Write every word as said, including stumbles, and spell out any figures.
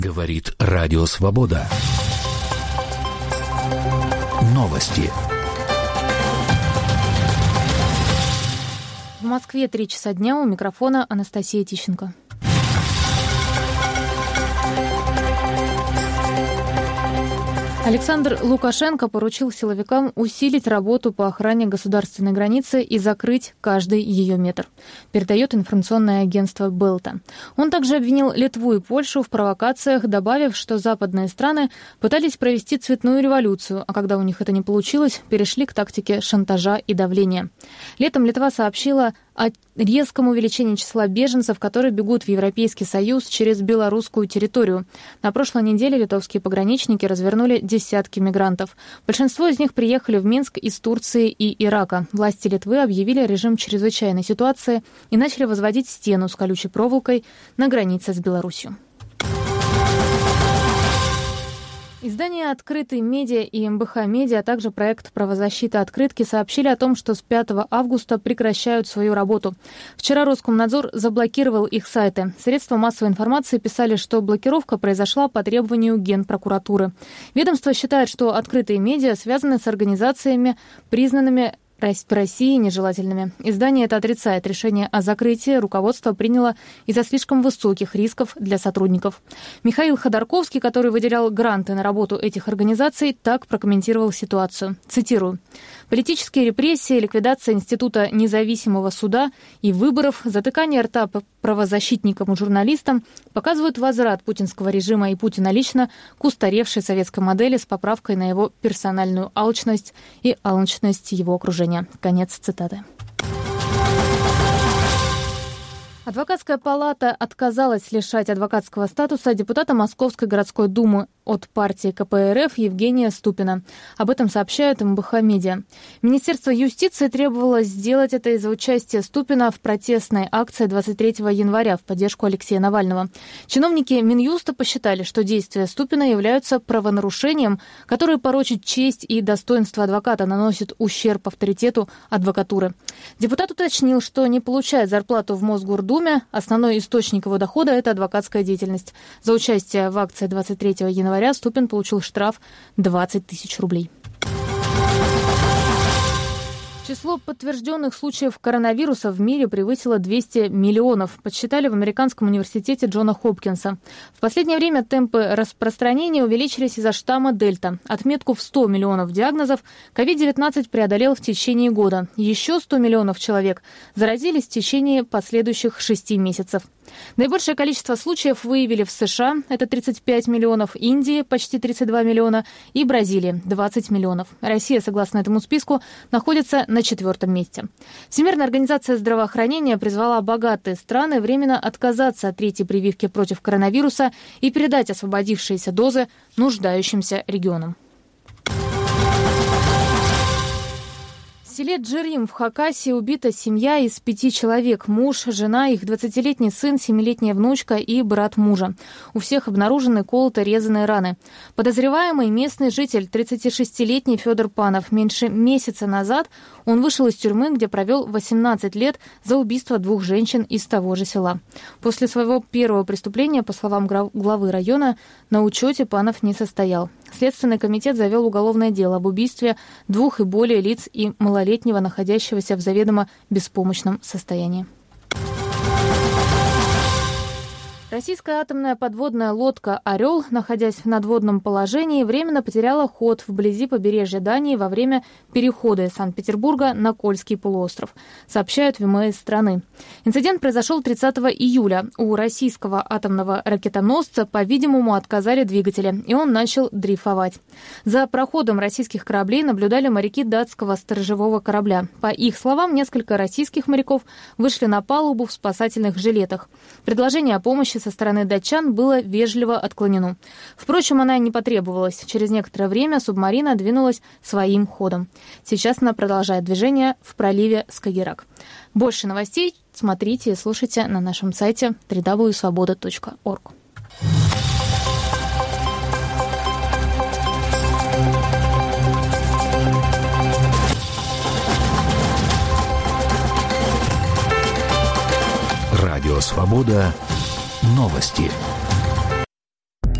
Говорит Радио Свобода. Новости. В Москве три часа дня, у микрофона Анастасия Тищенко. Александр Лукашенко поручил силовикам усилить работу по охране государственной границы и закрыть каждый ее метр, передает информационное агентство Белта. Он также обвинил Литву и Польшу в провокациях, добавив, что западные страны пытались провести цветную революцию, а когда у них это не получилось, перешли к тактике шантажа и давления. Летом Литва сообщила о резком увеличении числа беженцев, которые бегут в Европейский Союз через белорусскую территорию. На прошлой неделе литовские пограничники развернули десятки мигрантов. Большинство из них приехали в Минск из Турции и Ирака. Власти Литвы объявили режим чрезвычайной ситуации и начали возводить стену с колючей проволокой на границе с Беларусью. Издание «Открытый медиа» и эм бэ ха Медиа, а также проект «Правозащита открытки» сообщили о том, что с пятого августа прекращают свою работу. Вчера Роскомнадзор заблокировал их сайты. Средства массовой информации писали, что блокировка произошла по требованию Генпрокуратуры. Ведомство считает, что открытые медиа связаны с организациями, признанными в России нежелательными. Издание это отрицает. Решение о закрытии руководство приняло из-за слишком высоких рисков для сотрудников. Михаил Ходорковский, который выделял гранты на работу этих организаций, так прокомментировал ситуацию. Цитирую. «Политические репрессии, ликвидация Института независимого суда и выборов, затыкание рта правозащитникам и журналистам показывают возврат путинского режима и Путина лично к устаревшей советской модели с поправкой на его персональную алчность и алчность его окружения». Конец цитаты. Адвокатская палата отказалась лишать адвокатского статуса депутата Московской городской думы от партии ка пэ эр эф Евгения Ступина. Об этом сообщает эм бэ ха Медиа. Министерство юстиции требовало сделать это из-за участия Ступина в протестной акции двадцать третьего января в поддержку Алексея Навального. Чиновники Минюста посчитали, что действия Ступина являются правонарушением, которое порочит честь и достоинство адвоката, наносит ущерб авторитету адвокатуры. Депутат уточнил, что не получает зарплату в Мосгордуме. Основной источник его дохода – это адвокатская деятельность. За участие в акции двадцать третьего января Ступин получил штраф двадцать тысяч рублей. Число подтвержденных случаев коронавируса в мире превысило двести миллионов, подсчитали в Американском университете Джона Хопкинса. В последнее время темпы распространения увеличились из-за штамма Дельта. Отметку в сто миллионов диагнозов ковид девятнадцать преодолел в течение года. Еще сто миллионов человек заразились в течение последующих шести месяцев. Наибольшее количество случаев выявили в США, это тридцать пять миллионов, Индии почти тридцать два миллиона и Бразилии двадцать миллионов. Россия, согласно этому списку, находится на четвертом месте. Всемирная организация здравоохранения призвала богатые страны временно отказаться от третьей прививки против коронавируса и передать освободившиеся дозы нуждающимся регионам. В селе Джерим в Хакасии убита семья из пяти человек. Муж, жена, их двадцатилетний сын, семилетняя внучка и брат мужа. У всех обнаружены колото-резанные раны. Подозреваемый местный житель, тридцатишестилетний Федор Панов. Меньше месяца назад он вышел из тюрьмы, где провел восемнадцать лет за убийство двух женщин из того же села. После своего первого преступления, по словам главы района, на учете Панов не состоял. Следственный комитет завел уголовное дело об убийстве двух и более лиц и малолетнего, находящегося в заведомо беспомощном состоянии. Российская атомная подводная лодка «Орел», находясь в надводном положении, временно потеряла ход вблизи побережья Дании во время перехода из Санкт-Петербурга на Кольский полуостров, сообщают вэ эм эс страны. Инцидент произошел тридцатого июля. У российского атомного ракетоносца, по-видимому, отказали двигатели, и он начал дрейфовать. За проходом российских кораблей наблюдали моряки датского сторожевого корабля. По их словам, несколько российских моряков вышли на палубу в спасательных жилетах. Предложение о помощи со стороны датчан было вежливо отклонено. Впрочем, она не потребовалась. Через некоторое время субмарина двинулась своим ходом. Сейчас она продолжает движение в проливе Скагеррак. Больше новостей смотрите и слушайте на нашем сайте дабл ю дабл ю дабл ю точка свобода точка орг. Радио «Свобода». Новости.